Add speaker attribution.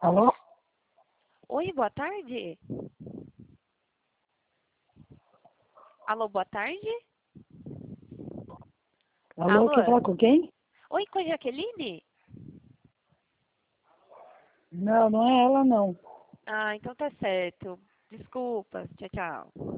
Speaker 1: Alô?
Speaker 2: Oi, boa tarde. Alô, boa tarde.
Speaker 1: Alô, quer
Speaker 2: Alô.
Speaker 1: falar com quem?
Speaker 2: Oi, com a Jaqueline?
Speaker 1: Não, não é ela não.
Speaker 2: Ah, então tá certo. Desculpa. Tchau, tchau.